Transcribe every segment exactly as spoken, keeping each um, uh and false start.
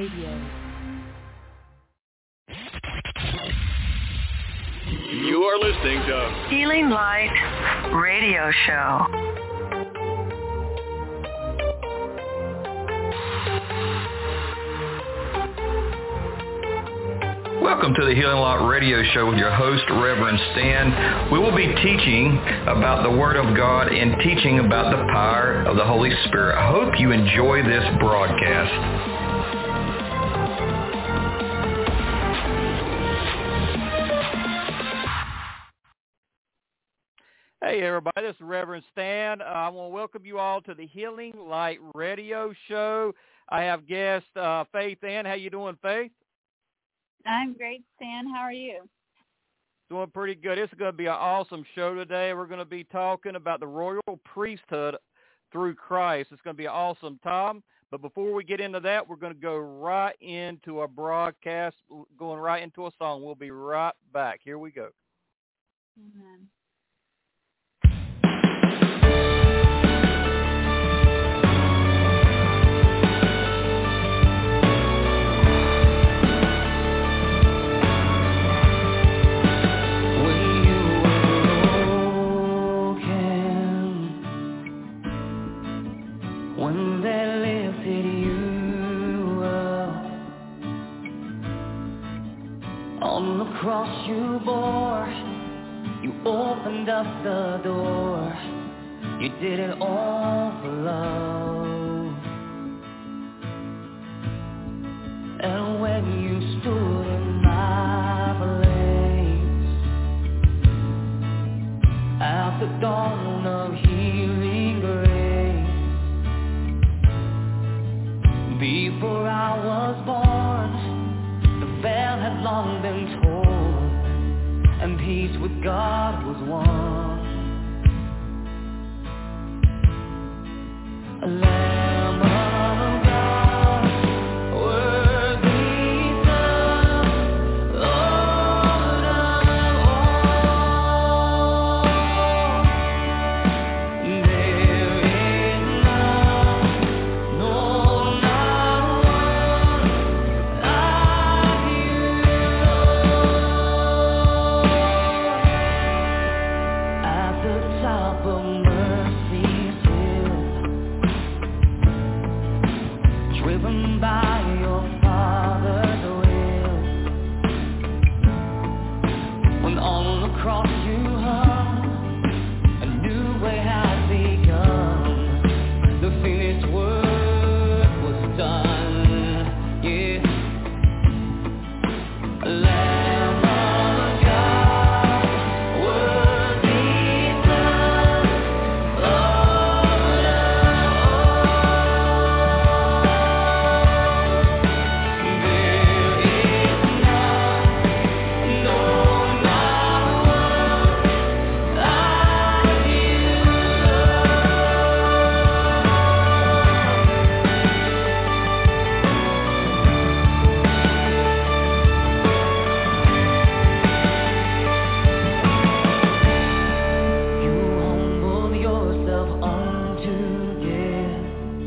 Radio. You are listening to Healing Light Radio Show. Welcome to the Healing Light Radio Show with your host, Reverend Stan. We will be teaching about the Word of God and teaching about the power of the Holy Spirit. I hope you enjoy this broadcast. Hey everybody, this is Reverend Stan. Uh, I want to welcome you all to the Healing Light Radio Show. I have guest uh, Faith Ann. How you doing, Faith? I'm great, Stan. How are you? Doing pretty good. It's going to be an awesome show today. We're going to be talking about the royal priesthood through Christ. It's going to be an awesome time. But before we get into that, we're going to go right into our broadcast, going right into a song. We'll be right back. Here we go. Amen. When they lifted you up on the cross you bore, you opened up the door. You did it all for love. And when you stood in my place at the dawn of healing grace, before I was born, the veil had long been torn, and peace with God was won. A Lamb of God, worthy Son, Lord of all. There is none, no, not one like you, Lord. At the top of mercy's hill, driven by your Father's will, when on the cross you hung, a new way had begun. The finished work was done. Yeah. Lamb of God, worthy Son, Lord of all. There is none, no, not one like you, you humbled yourself unto death.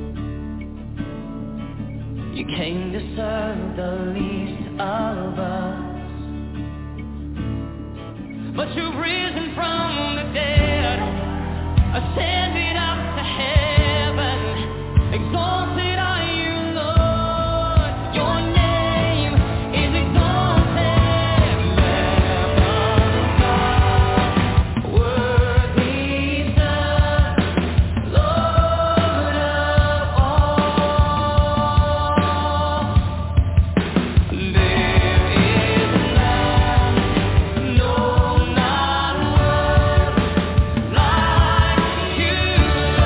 You came to serve the least of us, but you've risen from the dead, ascended up to heaven, exalted are you, Lord. Your name is exalted. Lamb of God, worthy Son, Lord of all. There is none, no, not one like you, Lord.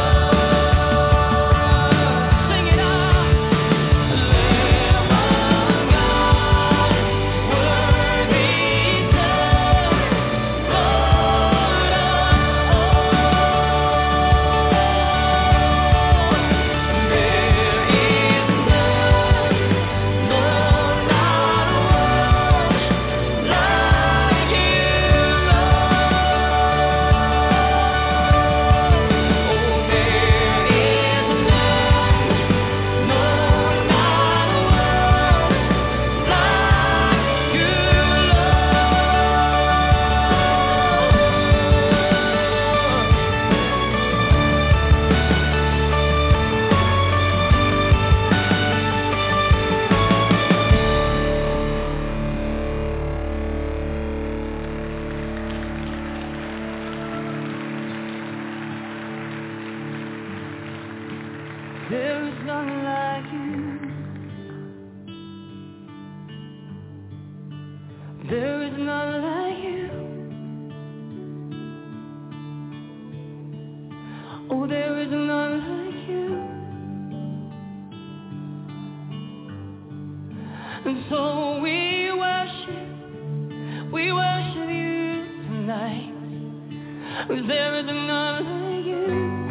And so we worship, we worship you tonight. 'Cause there is none like you.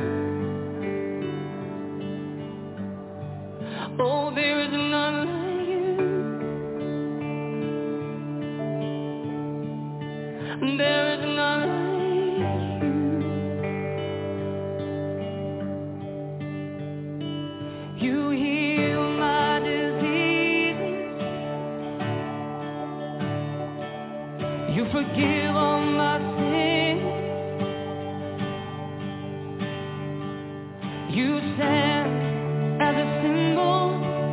Oh, there is none like you. There is none like you. You heal my diseases. You forgive all my sins. You stand as a symbol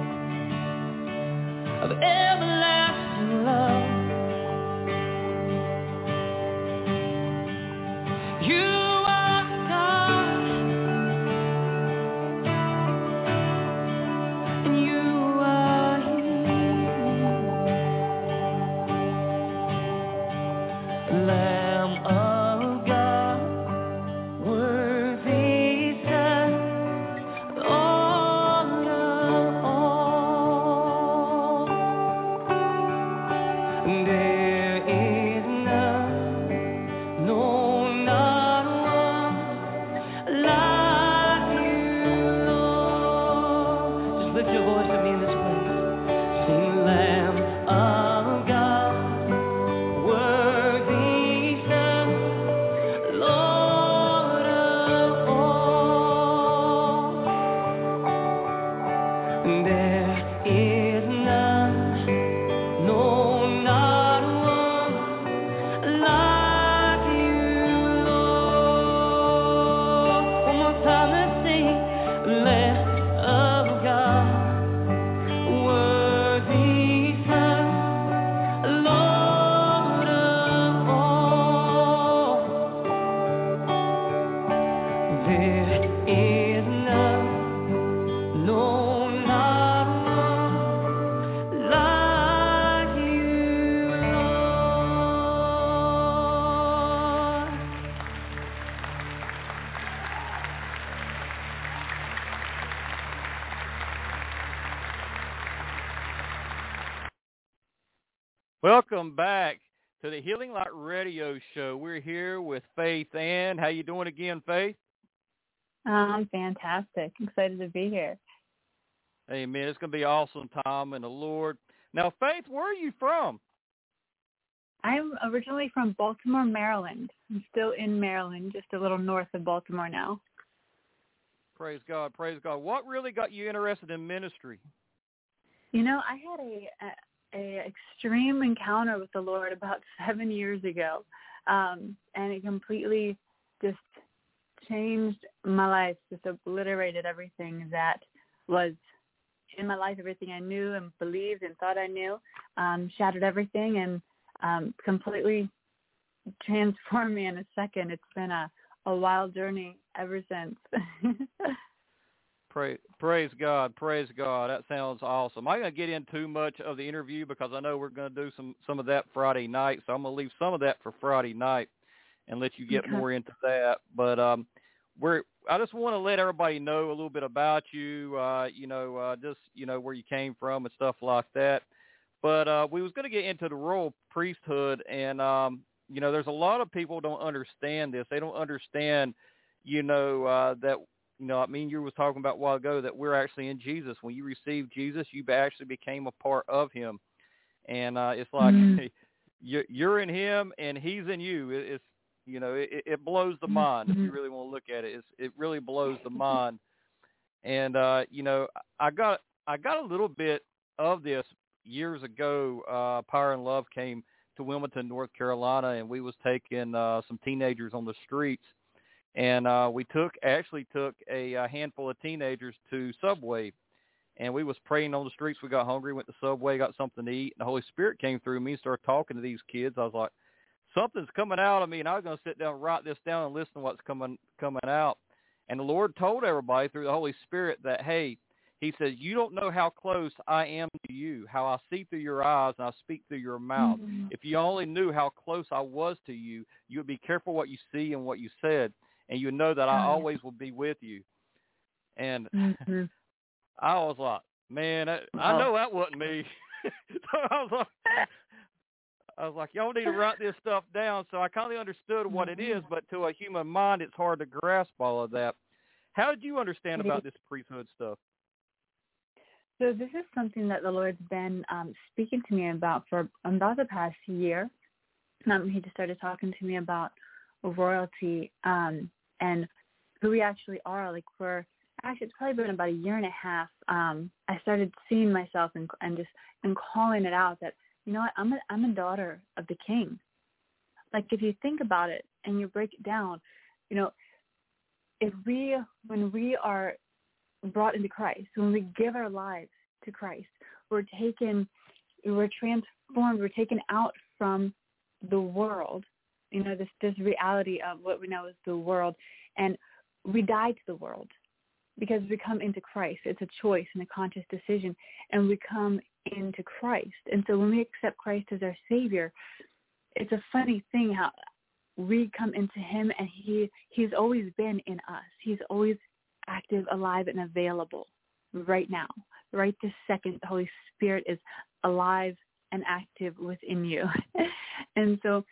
of everlasting love. You are God, and you are here. Lamb of God, worthy Son, Lord of all. There is none, no, not one like you, Lord. Just lift your voice with me in this place. Sing, Lamb of God, worthy Son, Lord of all. There is none, no, not one like you, Lord. One more time, let's sing. Lamb of God, worthy Son, Lord of all. There is none, no, not one like you, Lord. Welcome back to the Healing Light Radio Show. We're here with Faith Ann. How you doing again, Faith? I'm fantastic. Excited to be here. Amen. It's going to be an awesome time in the Lord. Now, Faith, where are you from? I'm originally from Baltimore, Maryland. I'm still in Maryland, just a little north of Baltimore now. Praise God. Praise God. What really got you interested in ministry? You know, I had a, a, a extreme encounter with the Lord about seven years ago, um, and it completely just changed my life, just obliterated everything that was in my life, everything I knew and believed and thought I knew, um, shattered everything and um, completely transformed me in a second. It's been a, a wild journey ever since. Praise, praise God. Praise God. That sounds awesome. I'm going to get in too much of the interview because I know we're going to do some, some of that Friday night, so I'm going to leave some of that for Friday night and let you get Okay. more into that. But um, we're I just want to let everybody know a little bit about you, uh, you know, uh, just, you know, where you came from and stuff like that. But uh, we was going to get into the royal priesthood, and, um, you know, there's a lot of people who don't understand this. They don't understand, you know, uh, that, you know, I mean, you was talking about a while ago that we're actually in Jesus. When you receive Jesus, you actually became a part of him. And uh, it's like mm-hmm. you're in him and he's in you. It's, you know, it, it blows the mind mm-hmm. if you really want to look at it. It's, it really blows the mind. And, uh, you know, I got I got a little bit of this years ago. Uh, Power and Love came to Wilmington, North Carolina, and we was taking uh, some teenagers on the streets. And uh, we took actually took a, a handful of teenagers to Subway, and we was praying on the streets. We got hungry, went to Subway, got something to eat, and the Holy Spirit came through me and started talking to these kids. I was like, something's coming out of me, and I was going to sit down and write this down and listen to what's coming coming out. And the Lord told everybody through the Holy Spirit that, hey, he says, you don't know how close I am to you, how I see through your eyes and I speak through your mouth. Mm-hmm. If you only knew how close I was to you, you would be careful what you see and what you said, and you know that I always will be with you. And mm-hmm. I was like, man, I, I know that wasn't me. So I was like, I was like, y'all need to write this stuff down. So I kind of understood what it is, but to a human mind, it's hard to grasp all of that. How did you understand about this priesthood stuff? So this is something that the Lord's been um, speaking to me about for about the past year. Um, he just started talking to me about royalty um, and who we actually are. Like for actually, it's probably been about a year and a half. Um, I started seeing myself and, and just and calling it out that, you know what, I'm a, I'm a daughter of the King. Like if you think about it and you break it down, you know, if we when we are brought into Christ, when we give our lives to Christ, we're taken, we're transformed, we're taken out from the world, you know, this, this reality of what we know as the world, and we die to the world because we come into Christ. It's a choice and a conscious decision, and we come into Christ. And so when we accept Christ as our Savior, it's a funny thing how we come into him, and he he's always been in us. He's always active, alive, and available right now. Right this second, the Holy Spirit is alive and active within you. And so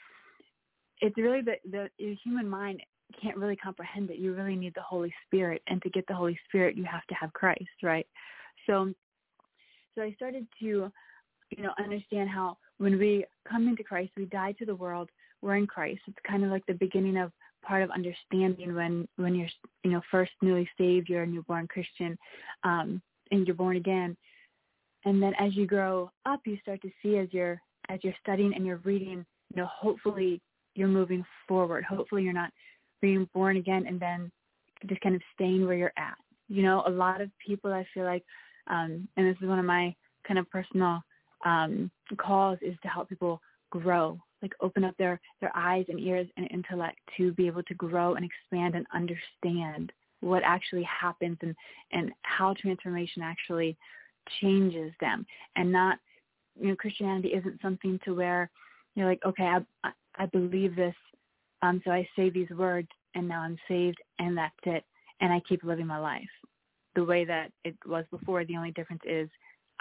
it's really the, the, the human mind can't really comprehend it. You really need the Holy Spirit. And to get the Holy Spirit, you have to have Christ, right? So, so I started to, you know, understand how when we come into Christ, we die to the world, we're in Christ. It's kind of like the beginning of part of understanding when, when you're, you know, first newly saved, you're a newborn Christian, um, and you're born again. And then as you grow up, you start to see as you're, as you're studying and you're reading, you know, hopefully you're moving forward. Hopefully you're not being born again and then just kind of staying where you're at. You know, a lot of people, I feel like, um, and this is one of my kind of personal um, calls, is to help people grow, like open up their, their eyes and ears and intellect to be able to grow and expand and understand what actually happens and, and how transformation actually changes them. And not, you know, Christianity isn't something to where you're like, okay, I, I believe this, um, so I say these words and now I'm saved and that's it. And I keep living my life the way that it was before. The only difference is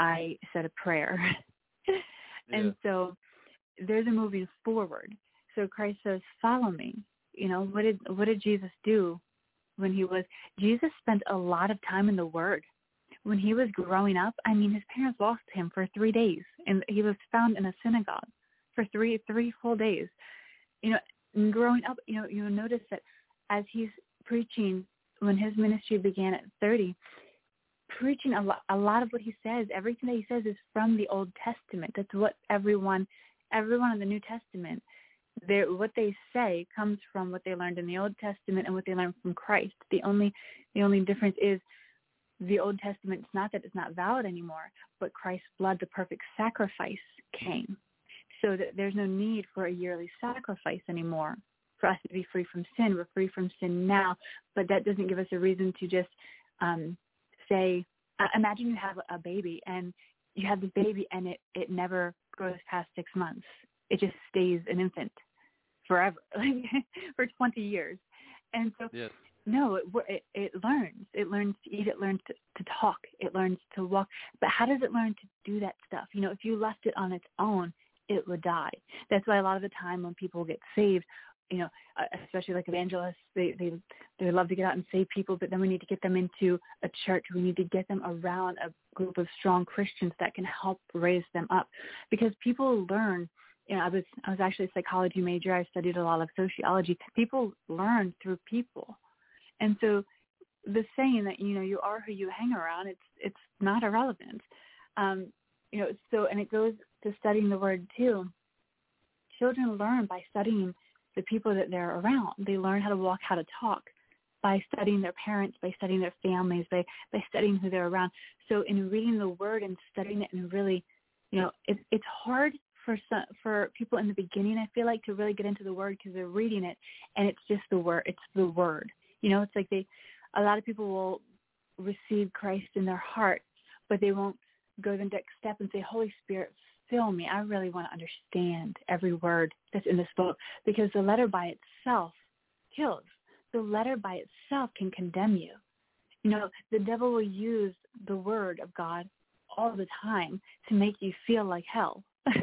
I said a prayer. Yeah. And so there's a moving forward. So Christ says, follow me. You know, what did, what did Jesus do when he was, Jesus spent a lot of time in the Word. When he was growing up, I mean, his parents lost him for three days, and he was found in a synagogue for three, three full days. You know, and growing up, you know, you'll notice that as he's preaching, when his ministry began at thirty, preaching a lot, a lot of what he says, everything that he says is from the Old Testament. That's what everyone, everyone in the New Testament, what they say comes from what they learned in the Old Testament and what they learned from Christ. The only, the only difference is the Old Testament. It's not that it's not valid anymore, but Christ's blood, the perfect sacrifice, came, so that there's no need for a yearly sacrifice anymore for us to be free from sin. We're free from sin now, but that doesn't give us a reason to just um, say, uh, imagine you have a baby and you have this baby and it, it never grows past six months. It just stays an infant forever, like for twenty years. And so, yes. no, it, it, it learns. It learns to eat. It learns to, to talk. It learns to walk. But how does it learn to do that stuff? You know, if you left it on its own, it would die. That's why a lot of the time when people get saved, you know, especially like evangelists, they, they they love to get out and save people, but then we need to get them into a church. We need to get them around a group of strong Christians that can help raise them up, because people learn. You know, I was I was actually a psychology major. I studied a lot of sociology. People learn through people, and so the saying that, you know, you are who you hang around, it's it's not irrelevant. Um, you know, so and it goes to studying the Word too. Children learn by studying the people that they're around. They learn how to walk, how to talk by studying their parents, by studying their families, by, by studying who they're around. So in reading the Word and studying it, and really, you know, it, it's hard for some, for people in the beginning, I feel like, to really get into the Word, because they're reading it and it's just the Word. It's the Word. You know, it's like they, a lot of people will receive Christ in their heart, but they won't go the next step and say, Holy Spirit, fill me. I really want to understand every word that's in this book, because the letter by itself kills. The letter by itself can condemn you. You know, the devil will use the Word of God all the time to make you feel like hell.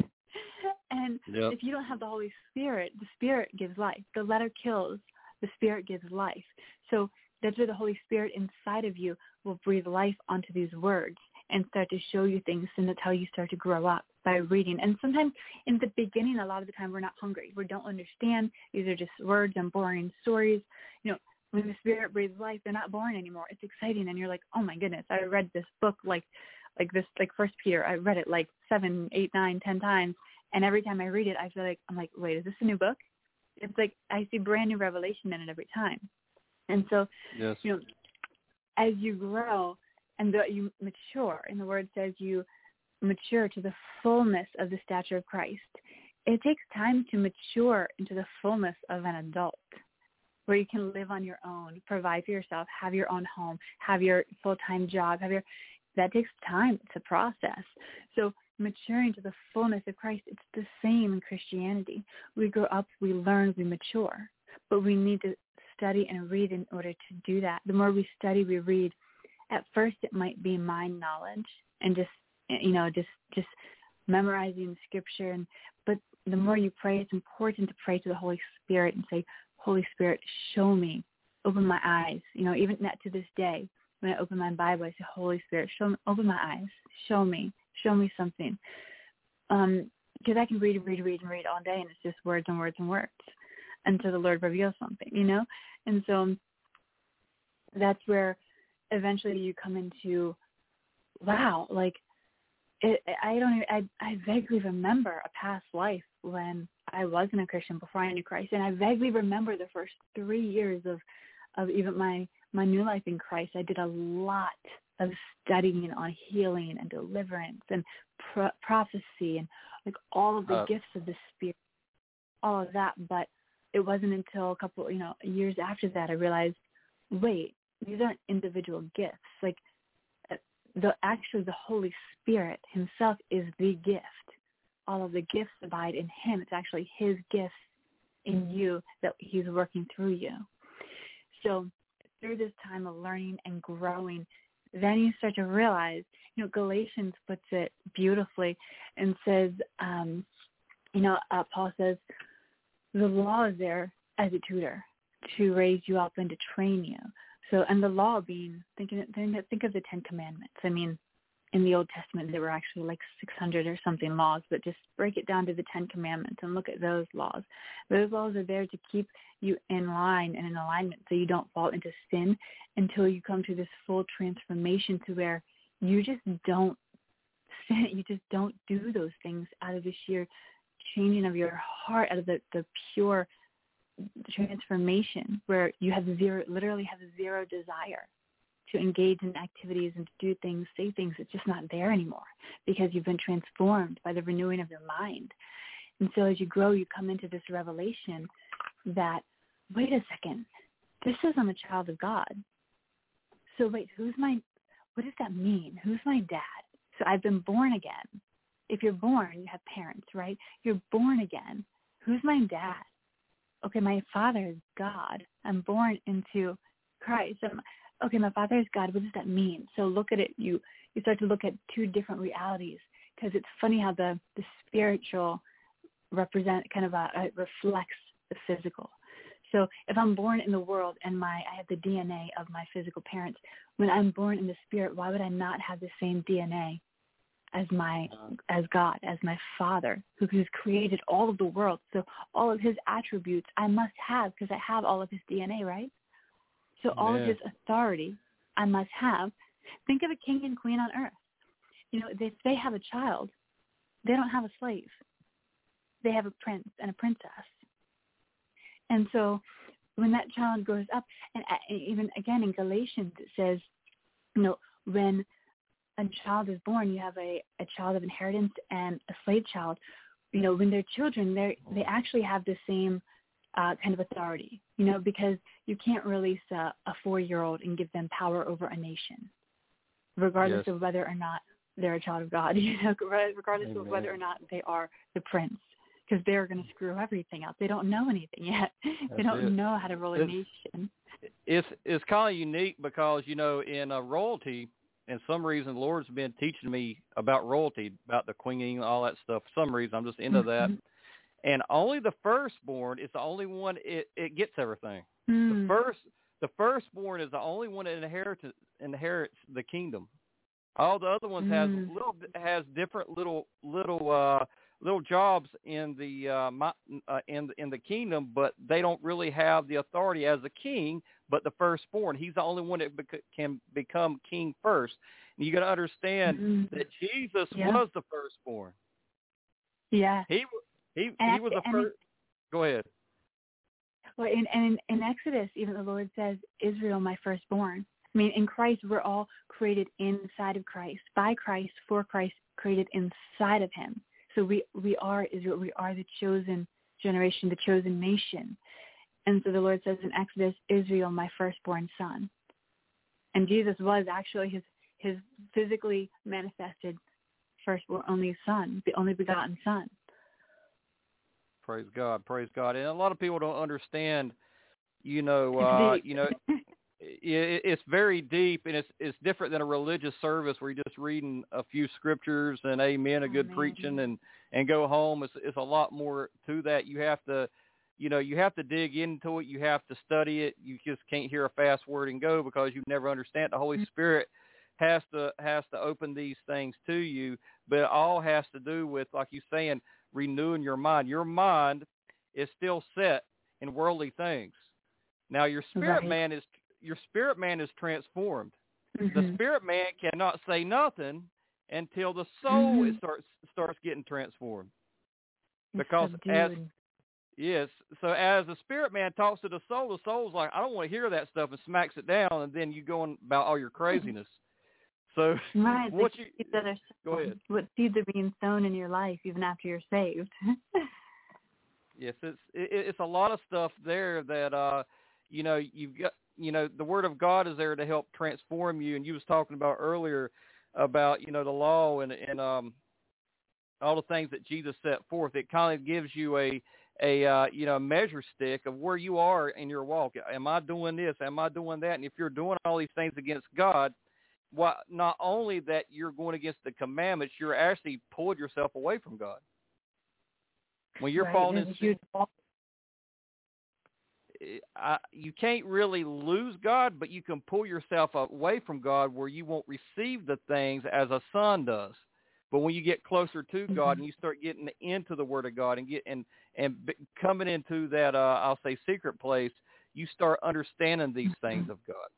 And yep. if you don't have the Holy Spirit, the Spirit gives life. The letter kills, the Spirit gives life. So that's where the Holy Spirit inside of you will breathe life onto these words and start to show you things, and that's how you start to grow up, by reading. And sometimes in the beginning, a lot of the time, we're not hungry. We don't understand. These are just words and boring stories. You know, when the Spirit breathes life, they're not boring anymore. It's exciting, and you're like, oh my goodness, I read this book like, like this, like First Peter. I read it like seven, eight, nine, ten times, and every time I read it, I feel like I'm like, wait, is this a new book? It's like I see brand new revelation in it every time. And so, yes. you know, as you grow and the, you mature, and the Word says you mature to the fullness of the stature of Christ. It takes time to mature into the fullness of an adult, where you can live on your own, provide for yourself, have your own home, have your full-time job, have your, that takes time to process. So maturing to the fullness of Christ, it's the same in Christianity. We grow up, we learn, we mature, but we need to study and read in order to do that. The more we study, we read, at first it might be mind knowledge and just, you know, just, just memorizing scripture. And, but the more you pray, it's important to pray to the Holy Spirit and say, Holy Spirit, show me, open my eyes. You know, even that to this day, when I open my Bible, I say, Holy Spirit, show me, open my eyes, show me, show me something. Um, because I can read and read and read and read all day, and it's just words and words and words until the Lord reveals something, you know? And so that's where eventually you come into, wow, like, it, I don't, I, I vaguely remember a past life when I wasn't a Christian before I knew Christ, and I vaguely remember the first three years of, of even my, my new life in Christ. I did a lot of studying on healing and deliverance and pro- prophecy and like all of the uh, gifts of the Spirit, all of that. But it wasn't until a couple, you know, years after that I realized, wait, these aren't individual gifts. Like, the actually the Holy Spirit himself is the gift. All of the gifts abide in him. It's actually his gifts in you that he's working through you. So through this time of learning and growing, then you start to realize, you know, Galatians puts it beautifully and says, um, you know, uh, Paul says, the law is there as a tutor to raise you up and to train you. So, and the law being, thinking, think of the Ten Commandments. I mean, in the Old Testament, there were actually like six hundred or something laws, but just break it down to the Ten Commandments and look at those laws. Those laws are there to keep you in line and in alignment so you don't fall into sin until you come to this full transformation to where you just don't sin, you just don't do those things out of the sheer changing of your heart, out of the, the pure transformation where you have zero, literally have zero desire to engage in activities and to do things, say things. It's just not there anymore because you've been transformed by the renewing of your mind. And so as you grow, you come into this revelation that, wait a second, this says I'm a child of God. So wait, who's my, what does that mean? Who's my dad? So I've been born again. If you're born, you have parents, right? You're born again. Who's my dad? Okay, my Father is God. I'm born into Christ. I'm, okay, my Father is God. What does that mean? So look at it. You you start to look at two different realities, because it's funny how the, the spiritual represent kind of a, it reflects the physical. So if I'm born in the world and my I have the D N A of my physical parents, when I'm born in the spirit, why would I not have the same D N A as my, as God, as my Father, who has created all of the world? So all of his attributes I must have because I have all of his D N A, right? So all yeah. of his authority I must have. Think of a king and queen on earth. You know, if they have a child, they don't have a slave. They have a prince and a princess. And so when that child grows up, and even again in Galatians it says, you know, when a child is born, you have a, a child of inheritance and a slave child. You know, when they're children, they they actually have the same uh, kind of authority, you know, because you can't release a, a four-year-old and give them power over a nation, regardless yes. of whether or not they're a child of God, you know, regardless Amen. Of whether or not they are the prince, because they're going to screw everything up. They don't know anything yet. That's they don't it. know how to rule a it's, nation. It's, it's kind of unique because, you know, in uh, royalty, and some reason the Lord's been teaching me about royalty, about the Queen of England, all that stuff. For some reason, I'm just into mm-hmm. that. And only the firstborn is the only one it, it gets everything. Mm. The first, the firstborn is the only one that inherits inherits the kingdom. All the other ones mm. has little has different little little uh, little jobs in the uh, my, uh, in in the kingdom, but they don't really have the authority as a king. But the firstborn, he's the only one that bec- can become king first. And you got to understand mm. that Jesus yeah. was the firstborn. Yeah, he he and he was the first. It, Go ahead. Well, in, in in Exodus, even the Lord says, "Israel, my firstborn." I mean, in Christ, we're all created inside of Christ, by Christ, for Christ, created inside of him. So we, we are Israel. We are the chosen generation, the chosen nation. And so the Lord says in Exodus, Israel, my firstborn son. And Jesus was actually his, his physically manifested firstborn only son, the only begotten son. Praise God. Praise God. And a lot of people don't understand, you know, uh, you know, it's very deep, and it's it's different than a religious service where you're just reading a few scriptures and amen, a good amen. preaching, and, and go home. It's it's a lot more to that. You have to, you know, you have to dig into it. You have to study it. You just can't hear a fast word and go because you never understand. The Holy Spirit has to has to open these things to you, but it all has to do with, like you're saying, renewing your mind. Your mind is still set in worldly things. Now your spirit right. man is your spirit man is transformed. Mm-hmm. The spirit man cannot say nothing until the soul mm-hmm. it starts starts getting transformed. Because as yes, so as the spirit man talks to the soul, the soul's like, I don't want to hear that stuff, and smacks it down, and then you go on about all your craziness. So right, what the you that are go ahead. What seeds are being sown in your life even after you're saved? Yes, it's it, it's a lot of stuff there that uh you know you've got. You know, the Word of God is there to help transform you. And you was talking about earlier about, you know, the law and, and um, all the things that Jesus set forth. It kind of gives you a, a uh, you know, measure stick of where you are in your walk. Am I doing this? Am I doing that? And if you're doing all these things against God, what, not only that you're going against the commandments, you're actually pulling yourself away from God. When you're right. falling in sin, I, you can't really lose God, but you can pull yourself away from God where you won't receive the things as a son does. But when you get closer to mm-hmm. God and you start getting into the Word of God and get and and coming into that, uh, I'll say, secret place, you start understanding these mm-hmm. things of God.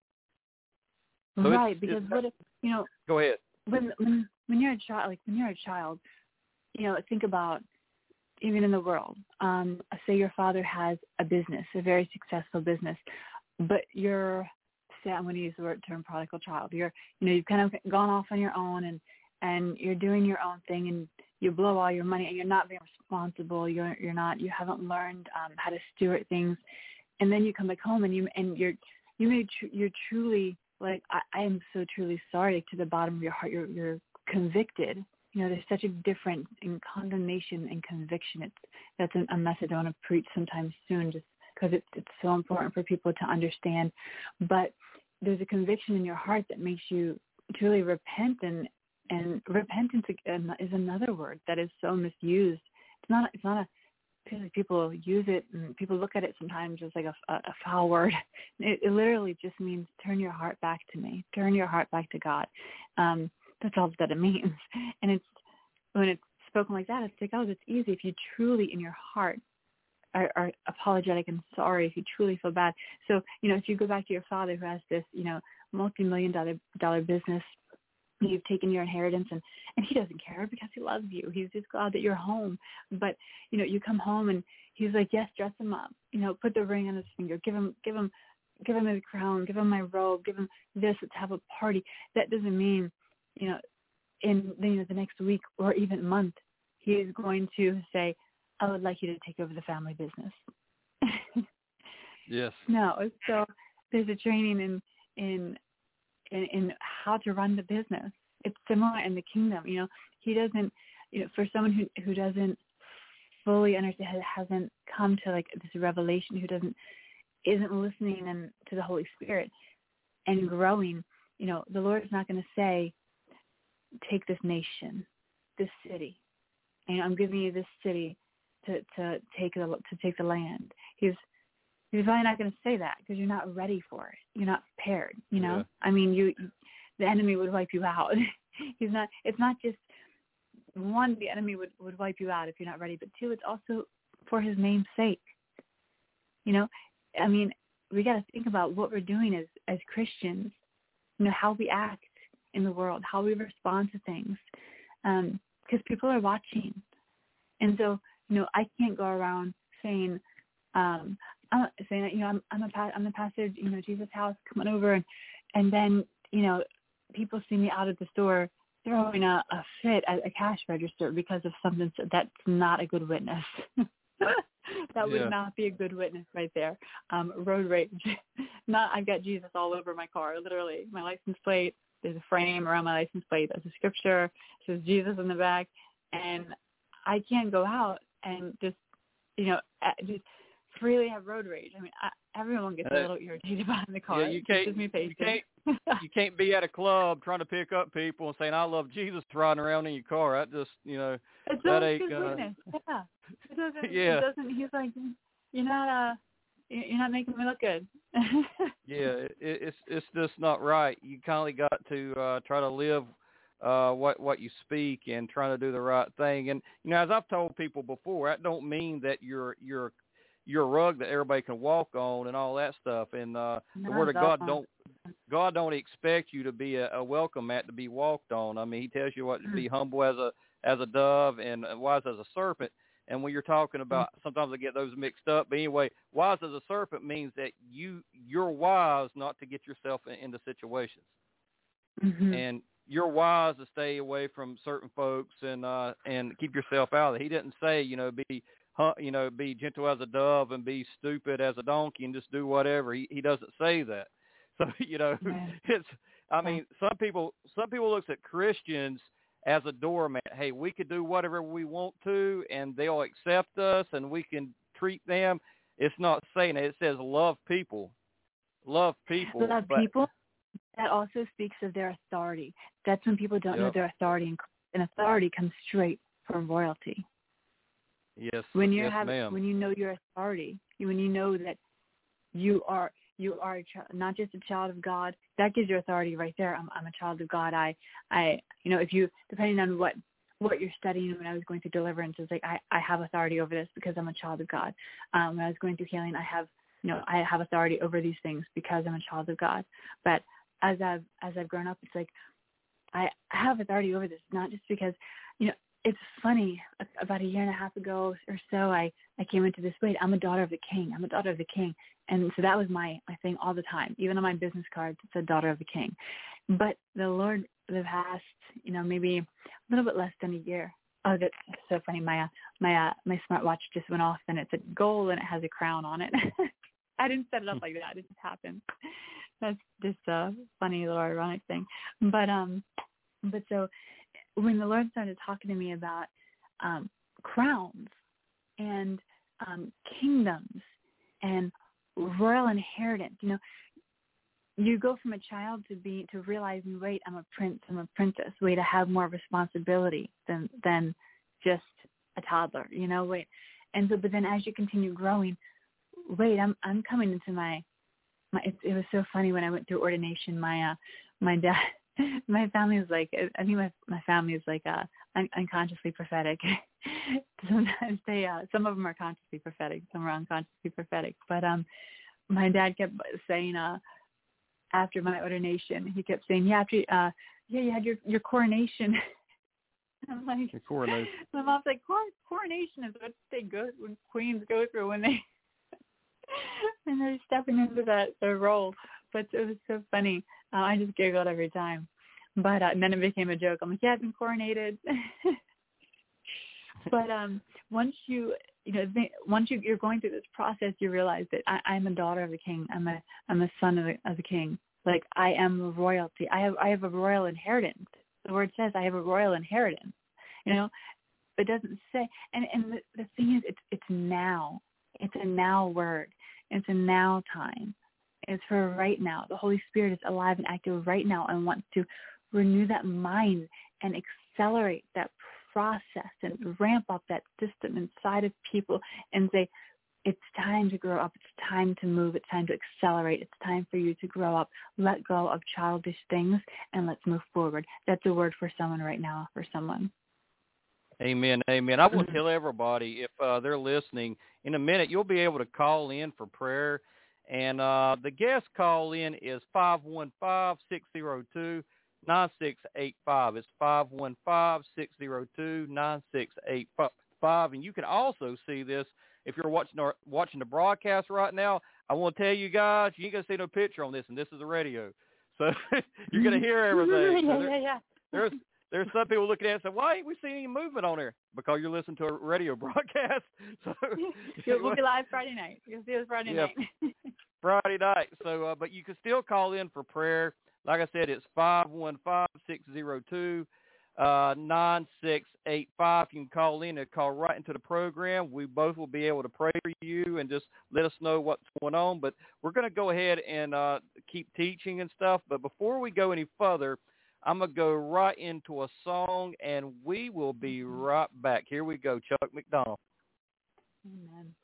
So right, it's, because it's, what if you know? Go ahead. When when when you're a child, like when you're a child, you know, think about. Even in the world, um, say your father has a business, a very successful business, but you're, say I'm going to use the word term prodigal child. You're, you know, you've kind of gone off on your own and, and you're doing your own thing and you blow all your money and you're not being responsible. You're, you're not, you haven't learned um, how to steward things. And then you come back home and you, and you're, you may, tr- you're truly like, I, I am so truly sorry, like, to the bottom of your heart. You're, you're convicted. You know, there's such a difference in condemnation and conviction. It's that's a message I want to preach sometime soon, just because it's it's so important for people to understand. But there's a conviction in your heart that makes you truly repent, and and repentance is another word that is so misused. It's not it's not a people use it and people look at it sometimes as like a, a, a foul word. It, it literally just means turn your heart back to me, turn your heart back to God. Um, That's all that it means. And it's when it's spoken like that, it's like, oh, it's easy if you truly in your heart are, are apologetic and sorry, if you truly feel bad. So, you know, if you go back to your father who has this, you know, multi-million dollar dollar business, you've taken your inheritance and, and he doesn't care because he loves you. He's just glad that you're home. But, you know, you come home and he's like, yes, dress him up, you know, put the ring on his finger, give him, give him, give him the crown, give him my robe, give him this, let's have a party. That doesn't mean, you know, in you know, the next week or even month, he is going to say, I would like you to take over the family business. Yes. No. So there's a training in, in, in, in how to run the business. It's similar in the kingdom. You know, he doesn't, you know, for someone who, who doesn't fully understand, hasn't come to like this revelation, who doesn't, isn't listening and to the Holy Spirit and growing, you know, the Lord is not going to say, take this nation, this city, and I'm giving you this city to, to take the to take the land. He's he's probably not going to say that because you're not ready for it. You're not prepared. You know, Yeah. I mean, you the enemy would wipe you out. He's not. It's not just one. The enemy would, would wipe you out if you're not ready, but two, it's also for His name's sake. You know, I mean, we got to think about what we're doing as as Christians. You know, how we act in the world, how we respond to things, because um, people are watching. And so, you know, I can't go around saying, um, I'm saying that, you know, I'm I'm a pa- I'm the pastor, you know, Jesus House, come on over, and and then, you know, people see me out of the store throwing a, a fit at a cash register because of something that's not a good witness. That would Yeah. not be a good witness right there. Um, road rage. Not, I've got Jesus all over my car, literally. My license plate, there's a frame around my license plate. There's a scripture. It says Jesus in the back. And I can't go out and just, you know, just freely have road rage. I mean, I, everyone gets a little irritated about it in the car. Yeah, you can't, It's just me you patient. can't, you can't be at a club trying to pick up people and saying, I love Jesus, riding around in your car. That just, you know, It's that not ain't good gonna... witness. Yeah. It doesn't, Yeah. it doesn't, he's like, you're not, uh, you're not making me look good. Yeah, it, it's it's just not right. You kind of got to uh, try to live uh, what what you speak and trying to do the right thing. And you know, as I've told people before, that don't mean that you're you're you're a rug that everybody can walk on and all that stuff. And uh, the Not Word of at God all. don't God don't expect you to be a, a welcome mat to be walked on. I mean, He tells you what to be humble as a as a dove and wise as a serpent. And when you're talking about, sometimes I get those mixed up. But anyway, wise as a serpent means that you, you're wise not to get yourself in, into situations. Mm-hmm. And you're wise to stay away from certain folks and uh, and keep yourself out of it. He didn't say, you know, be you know, be gentle as a dove and be stupid as a donkey and just do whatever. He he doesn't say that. So, you know, Yeah. it's, I mean, some people, some people looks at Christians as a doormat. Hey, we could do whatever we want to, and they'll accept us, and we can treat them. It's not saying it. It says love people. Love people. Love but, people. That also speaks of their authority. That's when people don't Yep. know their authority, and, and authority comes straight from royalty. Yes, When you yes, have, ma'am. when you know your authority, when you know that you are you are a ch- not just a child of God, that gives you authority right there. I'm, I'm a child of God. I, I, you know, if you, depending on what, what you're studying, when I was going through deliverance, it's like, I, I have authority over this because I'm a child of God. Um, when I was going through healing, I have, you know, I have authority over these things because I'm a child of God. But as I've, as I've grown up, it's like, I have authority over this, not just because, you know, it's funny, about a year and a half ago or so, I, I came into this, wait, I'm a daughter of the King. I'm a daughter of the King. And so that was my, my thing all the time. Even on my business cards, it said daughter of the King. But the Lord, the past, you know, maybe a little bit less than a year. Oh, that's so funny. My, uh, my, uh, my smartwatch just went off and it said gold and it has a crown on it. I didn't set it up like that. It just happened. That's just a funny little ironic thing. But, um, but so, when the Lord started talking to me about um, crowns and um, kingdoms and royal inheritance, you know, you go from a child to be to realizing, wait, I'm a prince, I'm a princess. Wait, I have more responsibility than than just a toddler. You know, wait, and so but then as you continue growing, wait, I'm I'm coming into my my. It, it was so funny when I went through ordination. My uh, my dad. My family is like, I think my my family is like uh, un- unconsciously prophetic. Sometimes they, uh, some of them are consciously prophetic, some are unconsciously prophetic. But um, my dad kept saying, uh, after my ordination, he kept saying, yeah, after, uh, yeah, you had your your coronation. I'm like, Your coronation. My mom's like, Cor- coronation is what they go when queens go through when they when they're stepping into that their role. But it was so funny. Uh, I just giggled every time. But uh, and then it became a joke. I'm like, yeah, I've been coronated. But um, once you, you know, th- once you, you're going through this process, you realize that I, I'm a daughter of the King. I'm a, I'm a son of the, of the King. Like I am royalty. I have, I have a royal inheritance. The word says I have a royal inheritance. You know, it doesn't say. And and the, the thing is, it's it's now. It's a now word. It's a now time. is for right now. The Holy Spirit is alive and active right now and wants to renew that mind and accelerate that process and ramp up that system inside of people and say, it's time to grow up. It's time to move. It's time to accelerate. It's time for you to grow up. Let go of childish things and let's move forward. That's a word for someone right now, for someone. Amen, amen. I want to tell everybody, if uh, they're listening, in a minute you'll be able to call in for prayer. And uh, the guest call in is five one five, six zero two, nine six eight five. It's five one five, six zero two, nine six eight five. And you can also see this if you're watching our, watching the broadcast right now. I want to tell you guys, you ain't going to see no picture on this, and this is a radio. So you're going to hear everything. So there, yeah, yeah. There's There's some people looking at it and say, why ain't we seeing any movement on there? Because you're listening to a radio broadcast. So we'll be live Friday night. You'll see us Friday yeah, night. Friday night. So, uh, but you can still call in for prayer. Like I said, it's five one five, six zero two, nine six eight five. You can call in and call right into the program. We both will be able to pray for you and just let us know what's going on. But we're going to go ahead and uh, keep teaching and stuff. But before we go any further, I'm going to go right into a song, and we will be right back. Here we go, Chuck McDonald. Amen.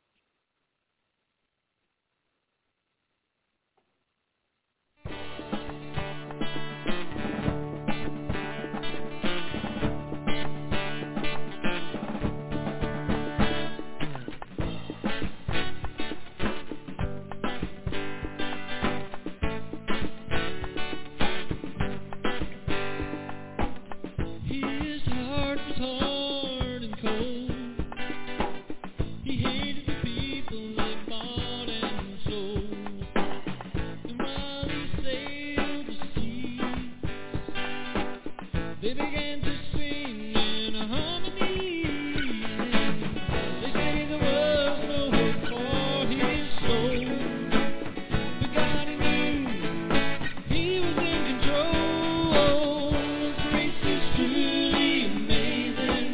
Hard and cold. He hated the people that bought and sold. And while he sailed the seas, they began to sing in a harmony. They say there was no hope for his soul, but God, he knew he was in control. His grace is truly amazing.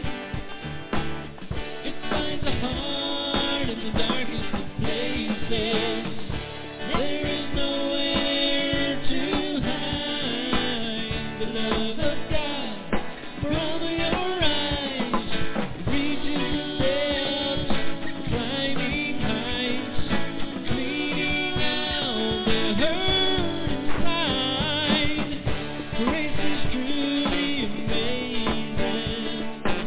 It finds a heart in the darkest of places. There is nowhere to hide. The love of God from your eyes reaches the depths, climbing heights, cleaning out the hurt inside. Grace is truly amazing.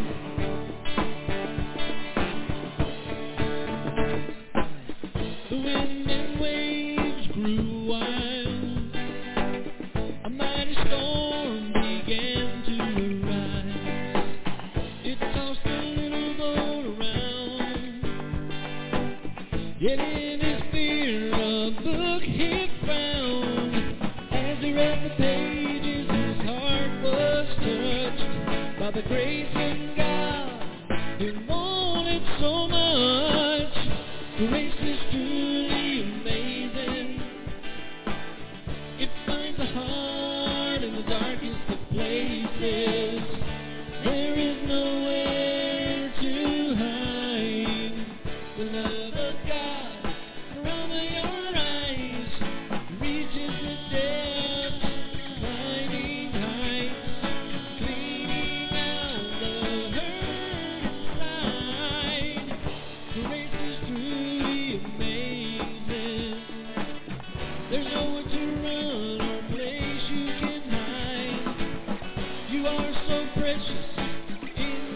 The wind and waves grew wild. A mighty storm began to rise. It tossed the little boat around. Yet in his fear a book he found. As he read the pages, his heart was touched by the grace of God. He wanted so much. Grace is truly amazing. It finds a heart in the darkest of places. There is nowhere to hide. The love of God from your eyes reaches the depths, climbing heights, cleaning out the hurt inside. Grace is truly amazing. There's nowhere to run or place you can hide. You are so precious in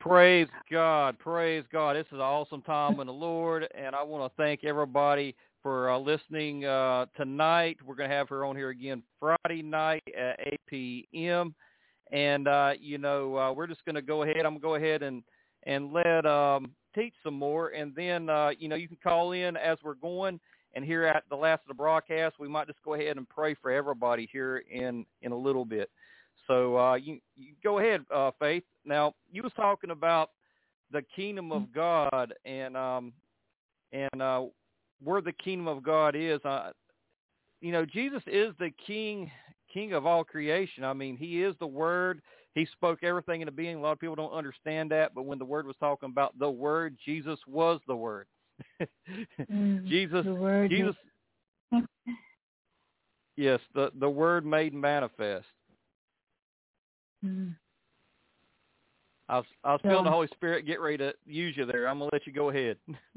Praise God. Praise God. This is an awesome time in the Lord, and I want to thank everybody for uh, listening uh, tonight. We're going to have her on here again Friday night at eight p.m., and, uh, you know, uh, we're just going to go ahead. I'm going to go ahead and, and let um, teach some more, and then, uh, you know, you can call in as we're going, and here at the last of the broadcast, we might just go ahead and pray for everybody here in, in a little bit. So uh, you, you go ahead, uh, Faith. Now, you was talking about the kingdom of God and um, and uh, where the kingdom of God is. Uh, you know, Jesus is the king, king of all creation. I mean, he is the Word. He spoke everything into being. A lot of people don't understand that, but when the Word was talking about the Word, Jesus was the Word. mm, Jesus, the word Jesus. Yes, the the Word made manifest. Mm. I was, I was feeling So- the Holy Spirit get ready to use you there. I'm going to let you go ahead.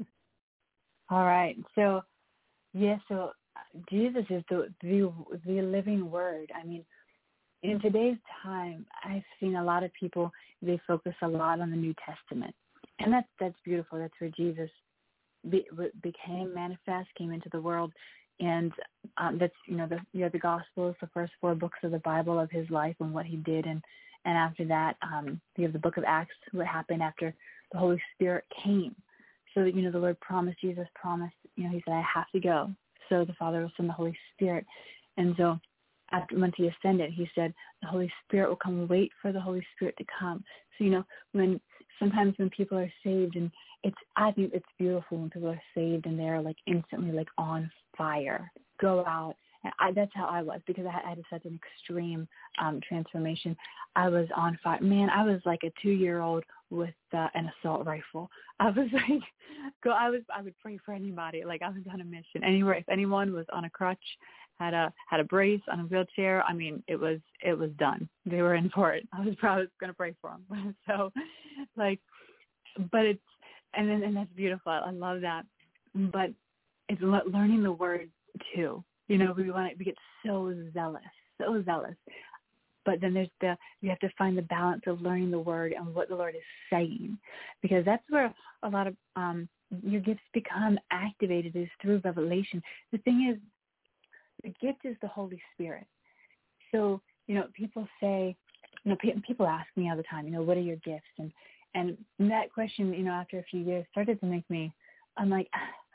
All right. So, yeah, so Jesus is the, the the living Word. I mean, in today's time, I've seen a lot of people, they focus a lot on the New Testament. And that's, that's beautiful. That's where Jesus be, became manifest, came into the world. And um, that's, you know, the, you have the Gospels, the first four books of the Bible of his life and what he did. And, and after that, um, you have the book of Acts, what happened after the Holy Spirit came. So, you know, the Lord promised, Jesus promised, you know, he said, I have to go. So the Father will send the Holy Spirit. And so after, once he ascended, he said, the Holy Spirit will come. Wait for the Holy Spirit to come. So, you know, when sometimes when people are saved, and it's, I think it's beautiful when people are saved and they're like instantly like on fire, go out. And I, that's how I was, because I had, I had such an extreme um, transformation. I was on fire. Man, I was like a two-year-old with uh, an assault rifle. I was like, go. I was. I would pray for anybody. Like I was on a mission. Anywhere, if anyone was on a crutch, had a had a brace, on a wheelchair, I mean, it was it was done. They were in for it. I was probably going to pray for them. So, like, but it's and then and that's beautiful. I love that. But it's le- learning the Word too. You know, we want to, we get so zealous, so zealous. But then there's the, you have to find the balance of learning the Word and what the Lord is saying, because that's where a lot of um, your gifts become activated, is through revelation. The thing is, the gift is the Holy Spirit. So, you know, people say, you know, pe- people ask me all the time, you know, what are your gifts? And, and that question, you know, after a few years started to make me, I'm like,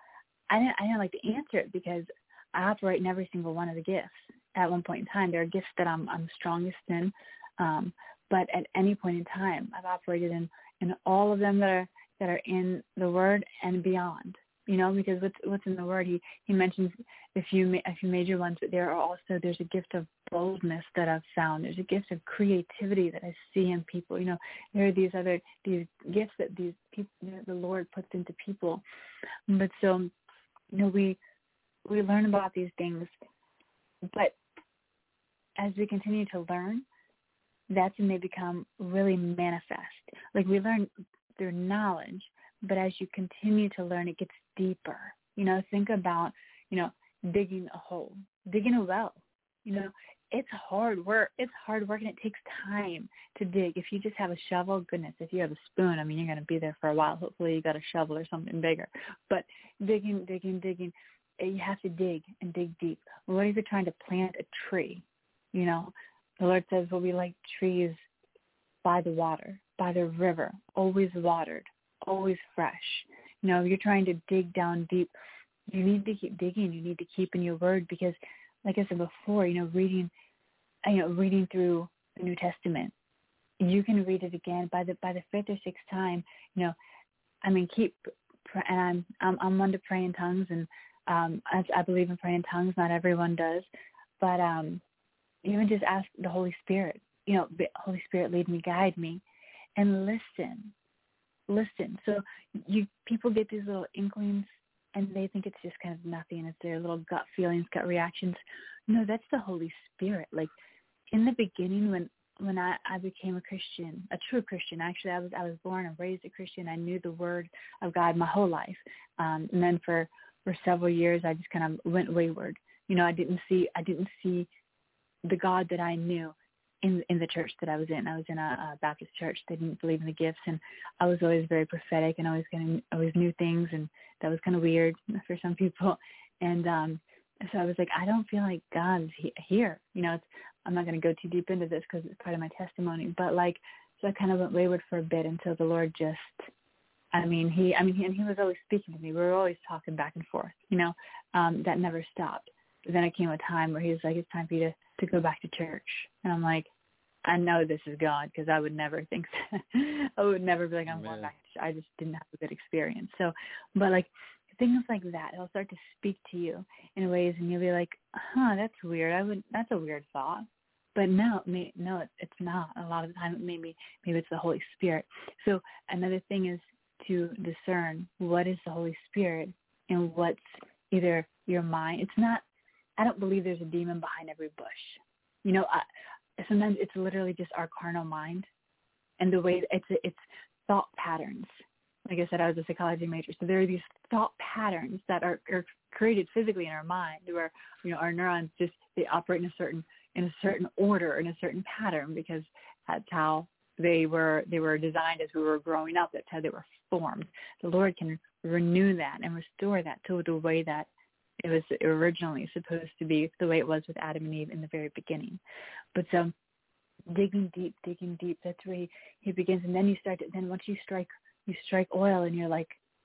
I didn't, I didn't like to answer it, because I operate in every single one of the gifts at one point in time. There are gifts that I'm, I'm strongest in, um, but at any point in time, I've operated in, in all of them that are that are in the Word and beyond. You know, because what's what's in the Word, he, he mentions a few a few major ones, but there are also there's a gift of boldness that I've found. There's a gift of creativity that I see in people. You know, there are these other these gifts that these people, you know, the Lord puts into people. But so, you know, we. We learn about these things, but as we continue to learn, that's when they become really manifest. Like we learn through knowledge, but as you continue to learn, it gets deeper. You know, think about, you know, digging a hole, digging a well. You know, it's hard work. It's hard work, and it takes time to dig. If you just have a shovel, goodness, if you have a spoon, I mean, you're going to be there for a while. Hopefully you got a shovel or something bigger. But digging, digging, digging, you have to dig and dig deep. What if you're trying to plant a tree? You know, the Lord says, well, we like trees by the water, by the river, always watered, always fresh. You know, you're trying to dig down deep. You need to keep digging. You need to keep in your Word, because, like I said before, you know, reading, you know, reading through the New Testament, you can read it again by the by the fifth or sixth time. You know, I mean, keep. And I'm I'm, I'm one to pray in tongues, and Um, I, I believe in praying in tongues. Not everyone does, but um, even just ask the Holy Spirit. You know, Holy Spirit, lead me, guide me, and listen, listen. So you people get these little inklings, and they think it's just kind of nothing. It's their little gut feelings, gut reactions. No, that's the Holy Spirit. Like in the beginning, when when I, I became a Christian, a true Christian. Actually, I was I was born and raised a Christian. I knew the Word of God my whole life, um, and then for For several years, I just kind of went wayward. You know, I didn't see, I didn't see the God that I knew in in the church that I was in. I was in a, a Baptist church. They didn't believe in the gifts, and I was always very prophetic and always kind of always knew things, and that was kind of weird for some people. And um, so I was like, I don't feel like God's he- here. You know, it's, I'm not going to go too deep into this because it's part of my testimony, but like, so I kind of went wayward for a bit until the Lord just, I mean, he, I mean, he, and he was always speaking to me. We were always talking back and forth, you know, um, that never stopped. But then it came a time where he was like, it's time for you to, to go back to church. And I'm like, I know this is God, because I would never think that. I would never be like, I'm Amen. going back to church. I just didn't have a good experience. So, but like things like that, it'll start to speak to you in ways, and you'll be like, huh, that's weird. I would, that's a weird thought. But no, may, no, it, it's not. A lot of the time, it maybe maybe it's the Holy Spirit. So another thing is to discern what is the Holy Spirit and what's either your mind. It's not. I don't believe there's a demon behind every bush. You know, I, sometimes it's literally just our carnal mind, and the way it's it's thought patterns. Like I said, I was a psychology major, so there are these thought patterns that are, are created physically in our mind, where you know our neurons just they operate in a certain in a certain order, in a certain pattern, because that's how they were they were designed as we were growing up. That's how they were formed. The Lord can renew that and restore that to the way that it was originally supposed to be, the way it was with Adam and Eve in the very beginning. But so digging deep, digging deep, that's where he, he begins. And then you start to, then once you strike, you strike oil, and you're like,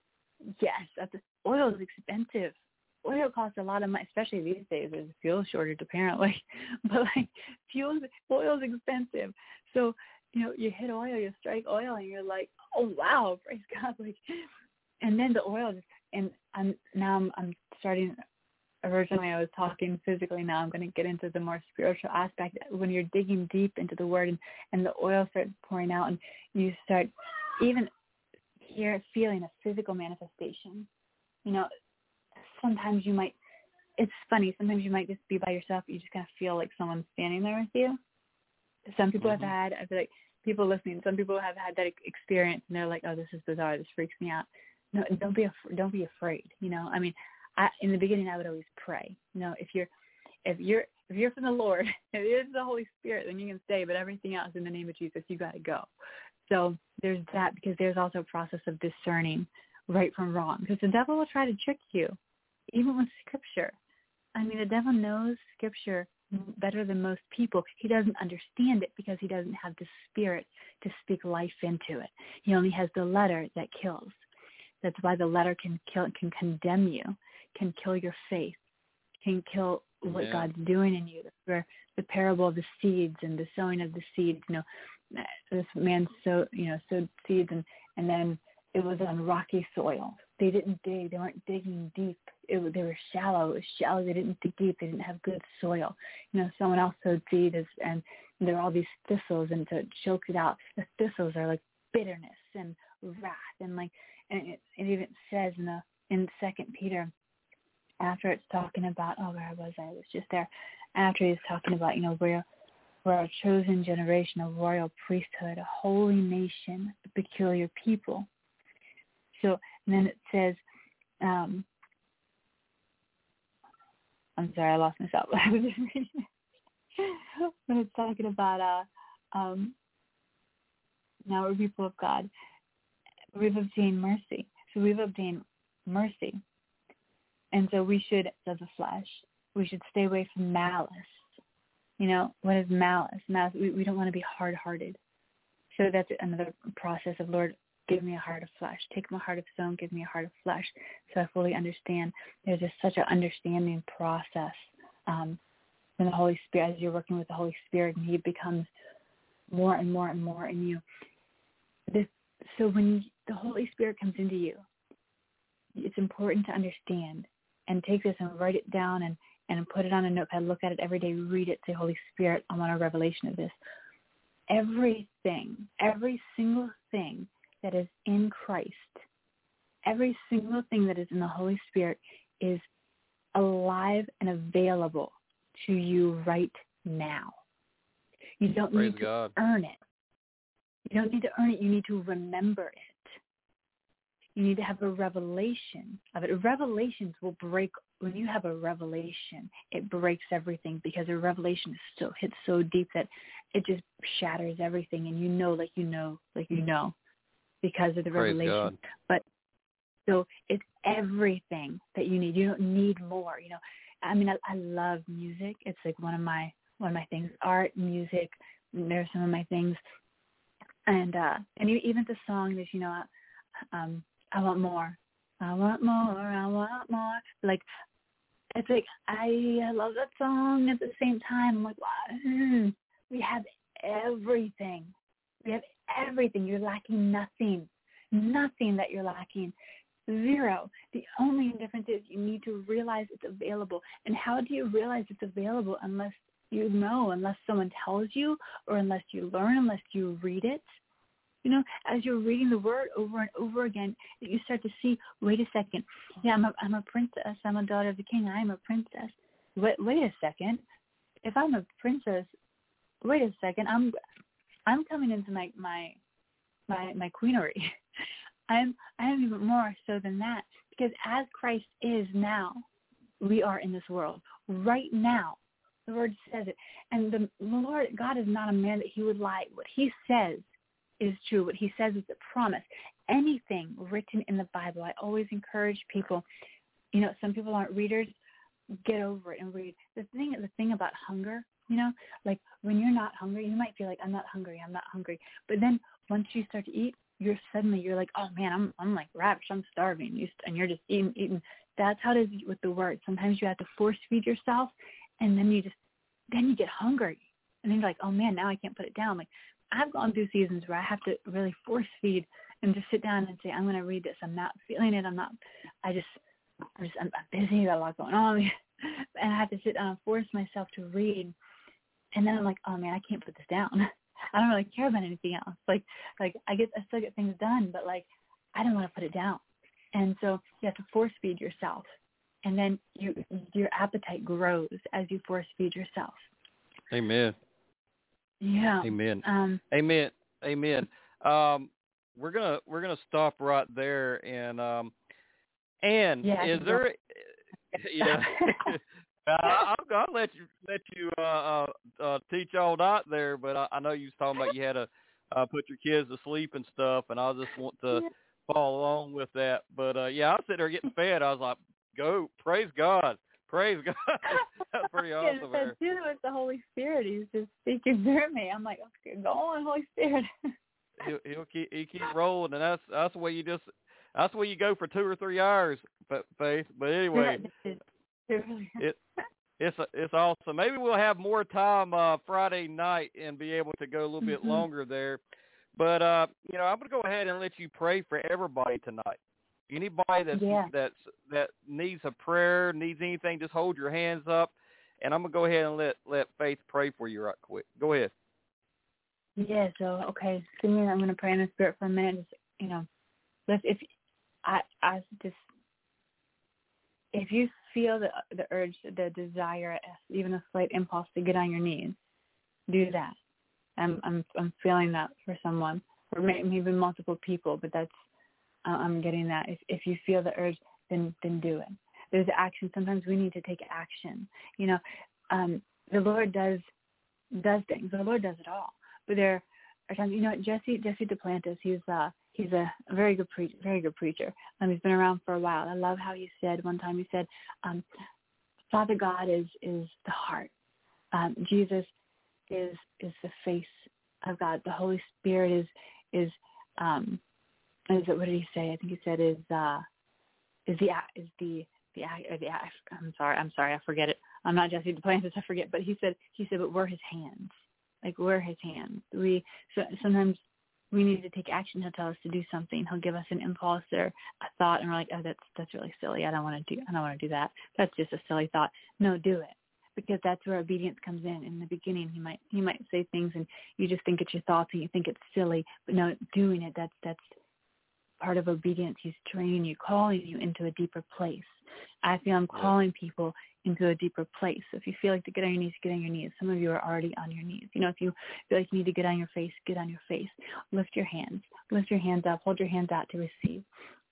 yes, that's, oil is expensive. Oil costs a lot of money, especially these days. There's a fuel shortage apparently, but like fuel, oil is expensive. So, you know, you hit oil, you strike oil, and you're like, oh wow, praise God. Like, and then the oil, and I'm, now I'm, I'm starting, originally I was talking physically, now I'm going to get into the more spiritual aspect. When you're digging deep into the word, and, and the oil starts pouring out, and you start even here feeling a physical manifestation. You know, sometimes you might, it's funny, sometimes you might just be by yourself, you just kind of feel like someone's standing there with you. Some people mm-hmm. have had, I feel like people listening, some people have had that experience, and they're like, oh, this is bizarre, this freaks me out. No, don't be af- don't be afraid. You know, I mean, I, in the beginning, I would always pray. You know, if you're if you're if you're from the Lord, if it is the Holy Spirit, then you can stay. But everything else, in the name of Jesus, you got to go. So there's that, because there's also a process of discerning right from wrong, because the devil will try to trick you, even with Scripture. I mean, the devil knows Scripture better than most people. He doesn't understand it because he doesn't have the Spirit to speak life into it. He only has the letter that kills. That's why the letter can kill, can condemn you, can kill your faith, can kill what yeah. God's doing in you. That's where the parable of the seeds and the sowing of the seeds, you know, this man sowed, you know, sowed seeds, and, and then it was on rocky soil. They didn't dig. They weren't digging deep. It, they were shallow. It was shallow. They didn't dig deep. They didn't have good soil. You know, someone else sowed seeds, and there were all these thistles, and to choke it out, the thistles are like bitterness and wrath, and like, and it, it even says in the in Second Peter, after it's talking about, oh, where was I? I was just there. After he's talking about, you know, we're we're a chosen generation, a royal priesthood, a holy nation, a peculiar people. So and then it says, um, I'm sorry, I lost myself. I was just reading it. When it's talking about, uh, um, now we're people of God. We've obtained mercy. So we've obtained mercy. And so we should, of the flesh, we should stay away from malice. You know, what is malice? Malice, we, we don't want to be hard-hearted. So that's another process of, Lord, give me a heart of flesh. Take my heart of stone, give me a heart of flesh, so I fully understand. There's just such an understanding process um, when the Holy Spirit, as you're working with the Holy Spirit, and he becomes more and more and more in you. This, so when the Holy Spirit comes into you, it's important to understand and take this and write it down and, and put it on a notepad, look at it every day, read it, say, Holy Spirit, I want a revelation of this. Everything, every single thing that is in Christ, every single thing that is in the Holy Spirit is alive and available to you right now. You don't Praise need to God. earn it. You don't need to earn it. You need to remember it. You need to have a revelation of it. Revelations will break. When you have a revelation, it breaks everything, because a revelation is still hits so deep that it just shatters everything, and you know, like you know, like you know, because of the Praise revelation. God. But so it's everything that you need. You don't need more. You know, I mean, I, I love music. It's like one of my one of my things. Art, music. There's some of my things, and uh, and even the song that you know, um, I want more. I want more. I want more. Like. It's like, I, I love that song. At the same time, I'm like, wow, mm, we have everything. We have everything. You're lacking nothing. Nothing that you're lacking. Zero. The only difference is you need to realize it's available. And how do you realize it's available unless you know, unless someone tells you, or unless you learn, unless you read it? You know, as you're reading the word over and over again, you start to see, wait a second, yeah, I'm a, I'm a princess. I'm a daughter of the king. I'm a princess. Wait, wait a second. If I'm a princess, wait a second. I'm I'm coming into my my my, my queenery. I'm I'm even more so than that, because as Christ is now, we are in this world right now. The word says it, and the Lord God is not a man that he would lie. What he says is true. What he says is a promise. Anything written in the Bible, I always encourage people, you know, some people aren't readers, get over it and read. The thing the thing about hunger, you know, like when you're not hungry, you might feel like, I'm not hungry, I'm not hungry. But then once you start to eat, you're suddenly, you're like, oh man, I'm I'm like ravished, I'm starving. You st- and you're just eating, eating. That's how it is with the word. Sometimes you have to force feed yourself, and then you just, then you get hungry. And then you're like, oh man, now I can't put it down. Like, I've gone through seasons where I have to really force feed and just sit down and say, I'm going to read this. I'm not feeling it. I'm not, I just, I'm just, I'm, I'm busy. Got a lot going on. And I have to sit down and force myself to read. And then I'm like, oh man, I can't put this down. I don't really care about anything else. Like, like I get, I still get things done, but like, I don't want to put it down. And so you have to force feed yourself. And then you, your appetite grows as you force feed yourself. Amen. Yeah. Amen. Um, Amen. Amen. Um, we're gonna we're gonna stop right there, and um, and yeah, is there, you know, I'll, I'll let you let you uh, uh, uh, teach all that there, but I, I know you was talking about you had to uh, put your kids to sleep and stuff, and I just want to yeah. follow along with that. But uh, yeah, I was sitting there getting fed. I was like, go, praise God. Praise God. That's pretty awesome. Yeah, that too with the Holy Spirit. He's just speaking through me. I'm like, okay, go on, Holy Spirit. he'll, he'll keep he keep rolling, and that's that's the way you just that's the way you go for two or three hours, Faith. But anyway, it it it's it's awesome. Maybe we'll have more time uh, Friday night and be able to go a little bit mm-hmm. longer there. But uh, you know, I'm gonna go ahead and let you pray for everybody tonight. Anybody that's, yeah. that's, that needs a prayer, needs anything, just hold your hands up, and I'm going to go ahead and let, let Faith pray for you right quick. Go ahead. Yeah, so, okay, so I'm going to pray in the Spirit for a minute. Just, you know, if, if I, I just, if you feel the, the urge, the desire, even a slight impulse to get on your knees, do that. I'm, I'm, I'm feeling that for someone, or maybe even multiple people, but that's, I'm getting that. If if you feel the urge, then then do it. There's action. Sometimes we need to take action. You know, um, the Lord does does things. The Lord does it all. But there are times, you know, Jesse Jesse Duplantis. He's uh he's a very good preacher. Very good preacher. Um, he's been around for a while. I love how he said one time. He said, um, "Father God is is the heart. Um, Jesus is is the face of God. The Holy Spirit is is um." Is it, what did he say? I think he said is uh, is the is the the or the I'm sorry, I'm sorry, I forget it. I'm not Jesse Duplantis, I forget. But he said he said, but we're his hands, like we're his hands. We so sometimes we need to take action. He'll tell us to do something. He'll give us an impulse or a thought, and we're like, oh, that's that's really silly. I don't want to do. I don't want to do that. That's just a silly thought. No, do it. Because that's where obedience comes in. In the beginning, he might he might say things, and you just think it's your thoughts, and you think it's silly. But no, doing it, that's that's part of obedience. He's training you, calling you into a deeper place. I feel I'm calling people into a deeper place. So if you feel like to get on your knees, get on your knees. Some of you are already on your knees. You know, if you feel like you need to get on your face, get on your face. Lift your hands. Lift your hands up. Hold your hands out to receive.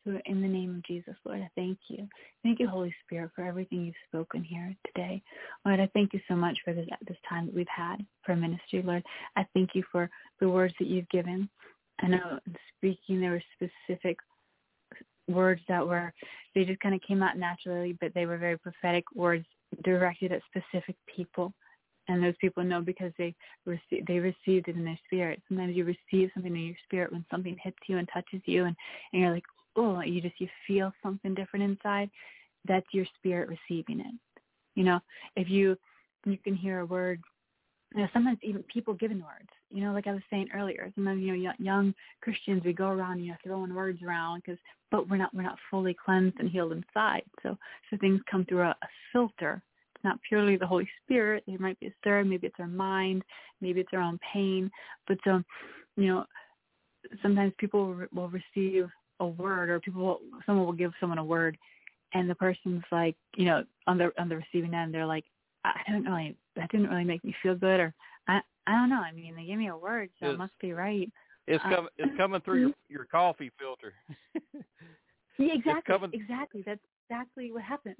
So in the name of Jesus, Lord, I thank you. Thank you, Holy Spirit, for everything you've spoken here today. Lord, I thank you so much for this, this time that we've had for ministry, Lord. I thank you for the words that you've given. I know in speaking there were specific words that were, they just kind of came out naturally, but they were very prophetic words directed at specific people. And those people know because they rece- they received it in their spirit. Sometimes you receive something in your spirit when something hits you and touches you, and, and you're like, oh, you just, you feel something different inside. That's your spirit receiving it. You know, if you, you can hear a word, you know, sometimes even people giving words, you know, like I was saying earlier, sometimes, you know, young, young Christians, we go around, you know, throwing words around because, but we're not, we're not fully cleansed and healed inside. So, so things come through a, a filter. It's not purely the Holy Spirit. There might be a stir, maybe it's our mind, maybe it's our own pain. But, um, you know, sometimes people will, will receive a word, or people will, someone will give someone a word, and the person's like, you know, on the on the receiving end, they're like, I don't really, that didn't really make me feel good, or I I don't know. I mean, they gave me a word, so it's, it must be right. It's uh, coming. It's coming through your, your coffee filter. Yeah, exactly. Coming... Exactly. That's exactly what happens.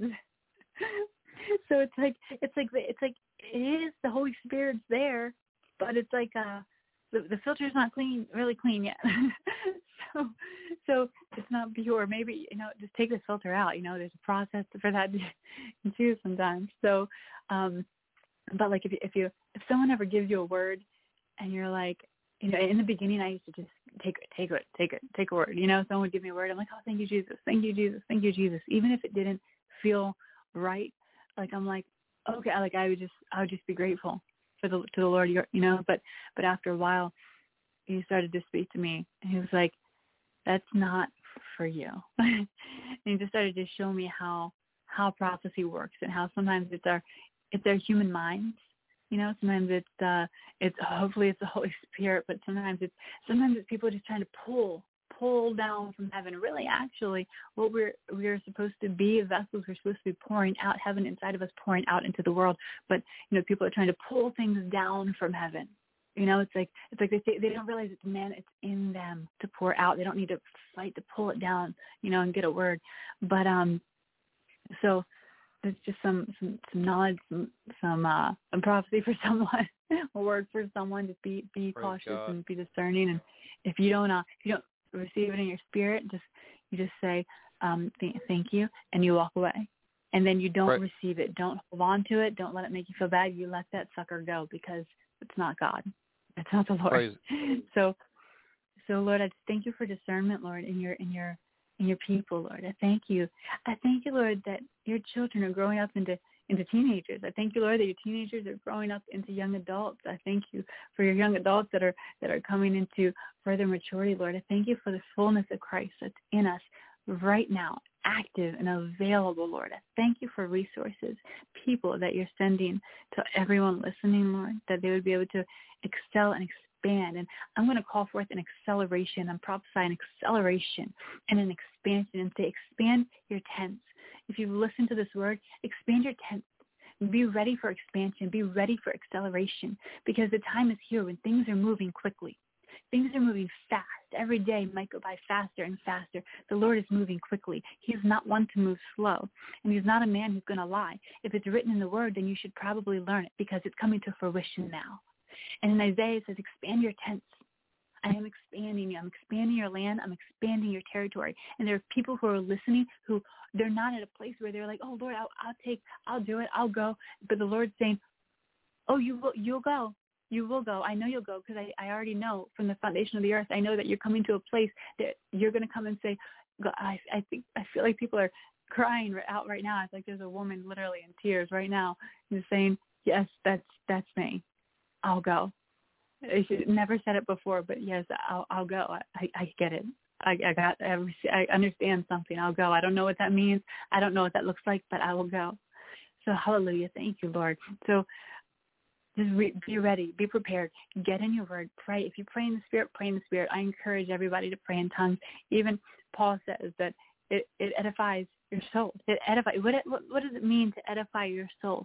So it's like it's like it's like it is the Holy Spirit's there, but it's like uh the, the filter's not clean, really clean yet. so so it's not pure. Maybe, you know, just take this filter out. You know, there's a process for that too sometimes. So, um, but like if you, if you if someone ever gives you a word, and you're like, you know, in the beginning I used to just take it, take it, take it, take a word. You know, someone would give me a word, I'm like, oh, thank you, Jesus, thank you, Jesus, thank you, Jesus. Even if it didn't feel right, like I'm like, okay, like I would just I would just be grateful for the to the Lord, you know. But but after a while, he started to speak to me, and he was like, that's not for you. And he just started to show me how how prophecy works, and how sometimes it's our it's our human minds, you know. Sometimes it's uh it's hopefully it's the Holy Spirit, but sometimes it's sometimes it's people just trying to pull pull down from heaven. Really, actually, what we're we're supposed to be vessels. We're supposed to be pouring out heaven inside of us, pouring out into the world. But you know, people are trying to pull things down from heaven. You know, it's like it's like they they don't realize it's man, it's in them to pour out. They don't need to fight to pull it down, you know, and get a word. But um, so there's just some some, some knowledge, some some uh, some prophecy for someone, a word for someone. Just be be Praise cautious God. and be discerning. And if you don't uh, if you don't receive it in your spirit, just you just say um, th- thank you, and you walk away. And then you don't right. receive it. Don't hold on to it. Don't let it make you feel bad. You let that sucker go, because it's not God. It's not the Lord. Praise. So, so Lord, I just thank you for discernment, Lord, in your in your in your people, Lord. I thank you. I thank you, Lord, that your children are growing up into into teenagers. I thank you, Lord, that your teenagers are growing up into young adults. I thank you for your young adults that are that are coming into further maturity, Lord. I thank you for the fullness of Christ that's in us right now, active and available, Lord. I thank you for resources, people that you're sending to everyone listening, Lord, that they would be able to excel and expand. And I'm going to call forth an acceleration. I'm prophesying acceleration and an expansion, and say, expand your tents. If you've listened to this word, expand your tents. Be ready for expansion. Be ready for acceleration, because the time is here when things are moving quickly. Things are moving fast. Every day might go by faster and faster. The Lord is moving quickly. He is not one to move slow, and he's not a man who's going to lie. If it's written in the word, then you should probably learn it, because it's coming to fruition now. And in Isaiah it says, expand your tents. I am expanding you. I'm expanding your land. I'm expanding your territory. And there are people who are listening who they're not at a place where they're like, oh, Lord, I'll, I'll take, I'll do it. I'll go. But the Lord's saying, oh, you will, you'll go. You will go. I know you'll go, because I, I already know from the foundation of the earth. I know that you're coming to a place that you're going to come and say, God, I, I think, I feel like people are crying out right now. It's like there's a woman literally in tears right now who's saying, yes, that's, that's me. I'll go. I should, never said it before, but yes, I'll, I'll go. I, I get it. I, I got, I, I understand something. I'll go. I don't know what that means. I don't know what that looks like, but I will go. So hallelujah. Thank you, Lord. So just re, be ready, be prepared, get in your word, pray. If you pray in the Spirit, pray in the Spirit. I encourage everybody to pray in tongues. Even Paul says that it, it edifies your soul. It edifies. What, what, what does it mean to edify your soul?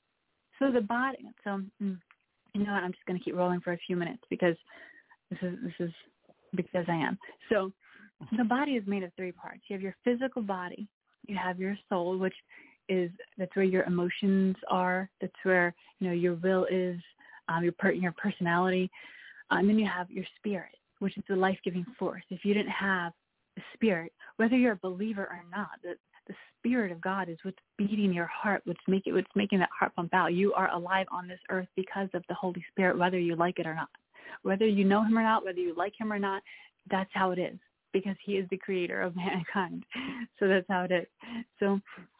So the body. So mm, you know what? I'm just going to keep rolling for a few minutes, because this is this is because I am. So the body is made of three parts. You have your physical body. You have your soul, which is, that's where your emotions are. That's where, you know, your will is, um, your, per, your personality. Uh, and then you have your spirit, which is the life-giving force. If you didn't have the spirit, whether you're a believer or not, the, the Spirit of God is what's beating your heart, what's making what's making that heart pump out. You are alive on this earth because of the Holy Spirit, whether you like it or not. Whether you know him or not, whether you like him or not, that's how it is, because he is the creator of mankind. So that's how it is. So,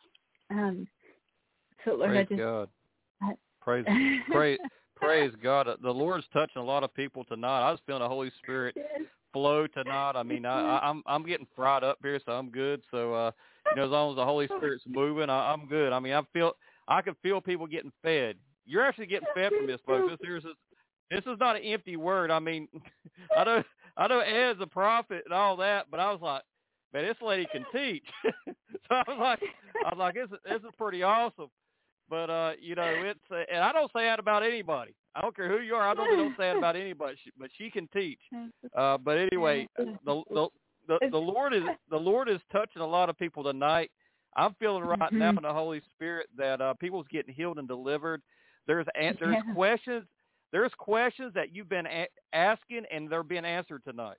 um, so Lord, praise I just, God. I, praise, praise, praise God. The Lord's touching a lot of people tonight. I was feeling the Holy Spirit flow tonight. I mean, I, I, I'm I'm getting fried up here, so I'm good. So, uh, you know, as long as the Holy Spirit's moving, I, I'm good. I mean, I feel I can feel people getting fed. You're actually getting fed from this, folks. This, this is this is not an empty word. I mean, I know I know Ed's a prophet and all that, but I was like, man, this lady can teach. So I was like, I was like, this this is pretty awesome. But uh, you know, it's uh, and I don't say that about anybody. I don't care who you are. I normally don't say that about anybody, she, but she can teach. Uh, but anyway, the the, the the Lord is the Lord is touching a lot of people tonight. I'm feeling right mm-hmm. now in the Holy Spirit that uh, people's getting healed and delivered. There's there's yeah. questions there's questions that you've been a- asking and they're being answered tonight.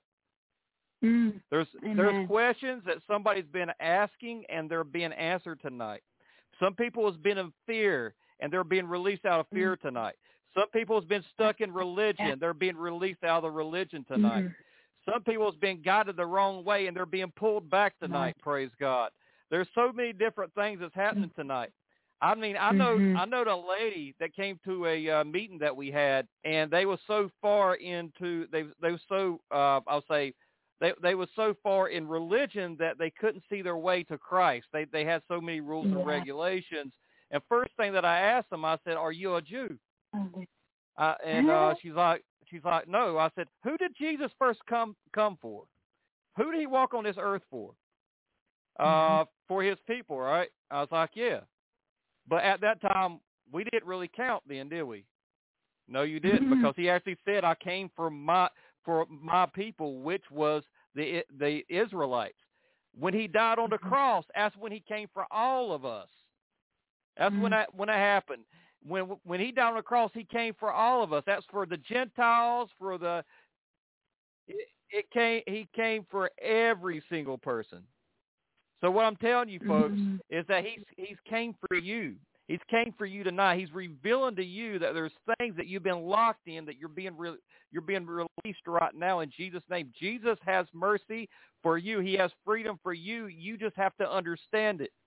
Mm. There's Amen. there's questions that somebody's been asking and they're being answered tonight. Some people has been in fear and they're being released out of fear mm. tonight. Some people has been stuck in religion. They're being released out of the religion tonight. Mm-hmm. Some people has been guided the wrong way, and they're being pulled back tonight, right. Praise God. There's so many different things that's happening tonight. I mean, I know mm-hmm. I know the lady that came to a uh, meeting that we had, and they were so far into, they they were so, uh, I'll say, they they were so far in religion that they couldn't see their way to Christ. They they had so many rules yeah. and regulations. And first thing that I asked them, I said, "Are you a Jew?" Uh, and uh, she's like, she's like, no. I said, who did Jesus first come come for? Who did he walk on this earth for? Uh, mm-hmm. For his people, right? I was like, yeah. But at that time, we didn't really count then, did we? No, you didn't, mm-hmm. because he actually said, I came for my for my people, which was the the Israelites. When he died on the mm-hmm. cross, that's when he came for all of us. That's mm-hmm. when that when that happened. When when he died on the cross, he came for all of us. That's for the Gentiles, for the it, it came. He came for every single person. So what I'm telling you, folks, mm-hmm. is that he's he's came for you. He's came for you tonight. He's revealing to you that there's things that you've been locked in that you're being re- you're being released right now in Jesus' name. Jesus has mercy for you. He has freedom for you. You just have to understand it.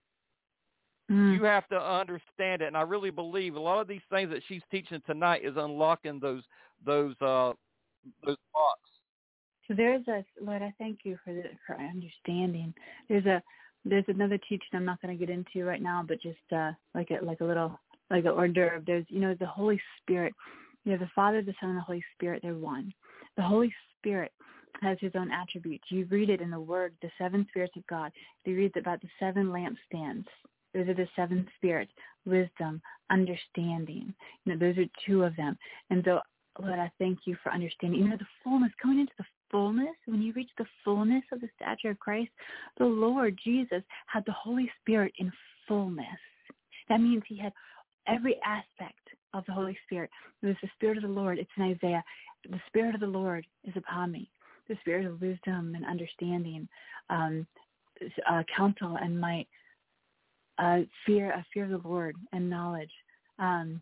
Mm. You have to understand it, and I really believe a lot of these things that she's teaching tonight is unlocking those those uh, those blocks. So there's a Lord, I thank you for the for understanding. There's a there's another teaching I'm not going to get into right now, but just uh, like a like a little like an hors d'oeuvre. There's you know the Holy Spirit. You have the Father, the Son, and the Holy Spirit. They're one. The Holy Spirit has his own attributes. You read it in the Word, the seven spirits of God. You read about the seven lampstands. Those are the seven spirits: wisdom, understanding. You know, those are two of them. And so, Lord, I thank you for understanding. You know, the fullness, coming into the fullness, when you reach the fullness of the stature of Christ, the Lord Jesus had the Holy Spirit in fullness. That means he had every aspect of the Holy Spirit. It was the Spirit of the Lord. It's in Isaiah. The Spirit of the Lord is upon me. The Spirit of wisdom and understanding, um, uh, counsel and might. Uh, fear, a fear of the Lord and knowledge. Um,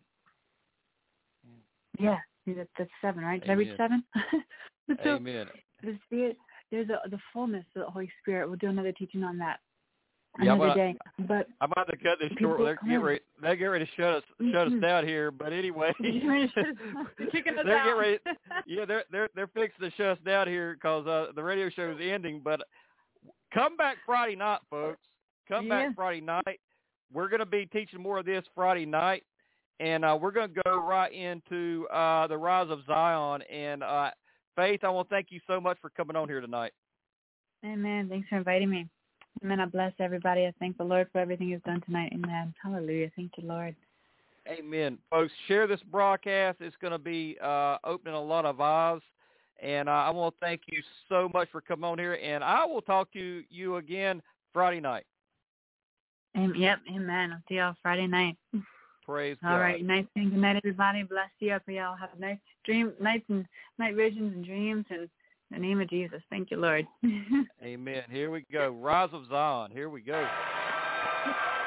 yeah, that, that's seven, right? Did Amen. I reach seven? So Amen. The Spirit, there's a, the fullness of the Holy Spirit. We'll do another teaching on that another yeah, day. But I'm about to cut this short. They're getting ready, they're getting ready to shut us shut us down here. But anyway, they're getting ready. Yeah, they're they're they're fixing to shut us down here because uh, the radio show is ending. But come back Friday night, folks. Come yeah. back Friday night. We're going to be teaching more of this Friday night, and uh, we're going to go right into uh, the Rise of Zion. And uh, Faith, I want to thank you so much for coming on here tonight. Amen. Thanks for inviting me. Amen. I bless everybody. I thank the Lord for everything he's done tonight. Amen. Hallelujah. Thank you, Lord. Amen. Folks, share this broadcast. It's going to be uh, opening a lot of eyes. And uh, I want to thank you so much for coming on here. And I will talk to you again Friday night. Um, yep, amen. I'll see y'all Friday night. Praise All God. All right, nice and good night, everybody. Bless you. I pray y'all have nice dream, nights and night visions and dreams. And in the name of Jesus, thank you, Lord. Amen. Here we go. Rise of Zion. Here we go.